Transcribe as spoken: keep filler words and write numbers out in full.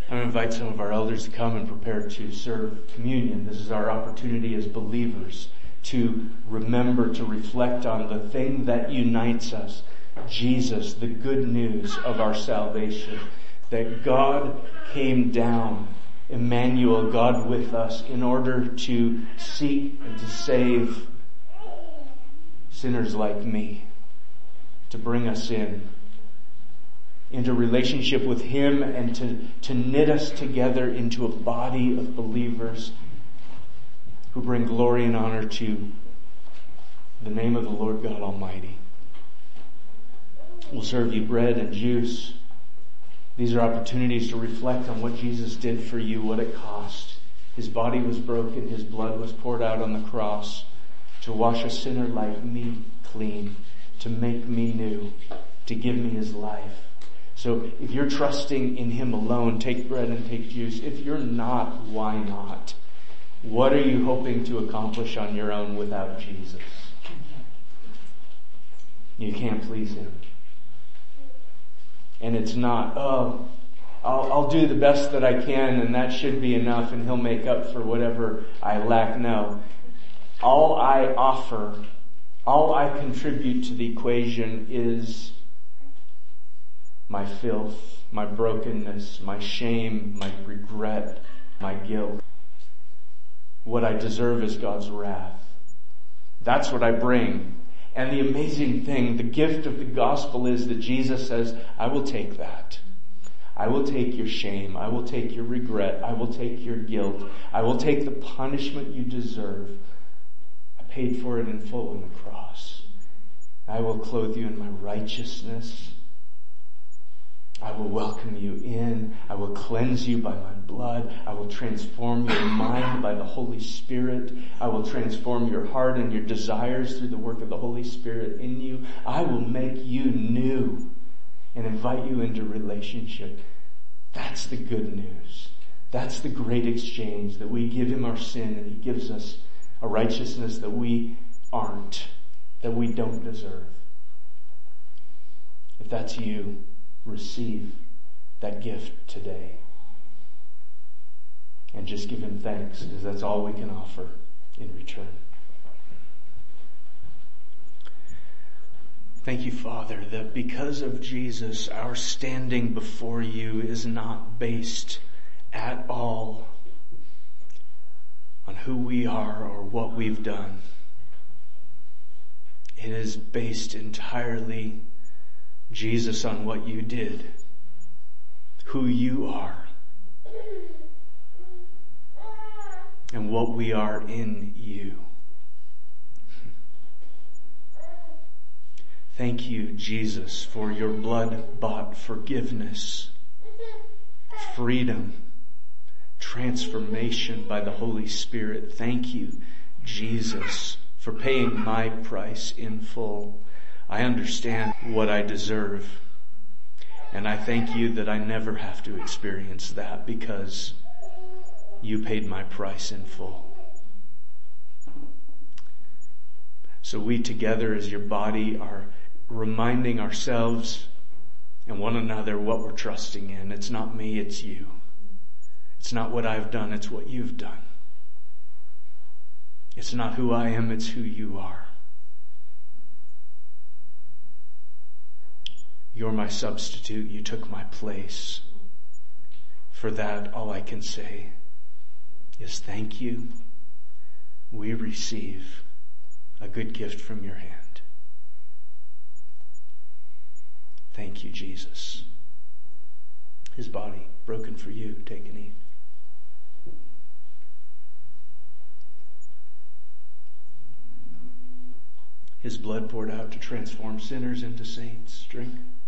I'm going to invite some of our elders to come and prepare to serve communion. This is our opportunity as believers to remember, to reflect on the thing that unites us. Jesus, the good news of our salvation. That God came down, Emmanuel, God with us, in order to seek and to save sinners like me. To bring us in. Into relationship with Him and to, to knit us together into a body of believers who bring glory and honor to the name of the Lord God Almighty. We'll serve you bread and juice. These are opportunities to reflect on what Jesus did for you, what it cost. His body was broken, His blood was poured out on the cross to wash a sinner like me clean, to make me new, to give me His life. So if you're trusting in Him alone, take bread and take juice. If you're not, why not? What are you hoping to accomplish on your own without Jesus? You can't please Him. And it's not, oh, I'll, I'll do the best that I can and that should be enough and He'll make up for whatever I lack. No. All I offer, all I contribute to the equation is my filth, my brokenness, my shame, my regret, my guilt. What I deserve is God's wrath. That's what I bring. And the amazing thing, the gift of the gospel is that Jesus says, I will take that. I will take your shame. I will take your regret. I will take your guilt. I will take the punishment you deserve. I paid for it in full on the cross. I will clothe you in my righteousness. I will welcome you in. I will cleanse you by my blood. I will transform your mind by the Holy Spirit. I will transform your heart and your desires through the work of the Holy Spirit in you. I will make you new and invite you into relationship. That's the good news. That's the great exchange, that we give Him our sin and He gives us a righteousness that we aren't, that we don't deserve. If that's you, receive that gift today. And just give Him thanks, because that's all we can offer in return. Thank you, Father, that because of Jesus, our standing before you is not based at all on who we are or what we've done. It is based entirely, Jesus, on what you did, who you are, and what we are in you. Thank you, Jesus, for your blood-bought forgiveness, freedom, transformation by the Holy Spirit. Thank you, Jesus, for paying my price in full. I understand what I deserve, and I thank you that I never have to experience that because you paid my price in full. So we together as your body are reminding ourselves and one another what we're trusting in. It's not me, it's you. It's not what I've done, it's what you've done. It's not who I am, it's who you are. You're my substitute. You took my place. For that, all I can say is thank you. We receive a good gift from your hand. Thank you, Jesus. His body broken for you. Take and eat. His blood poured out to transform sinners into saints. Drink.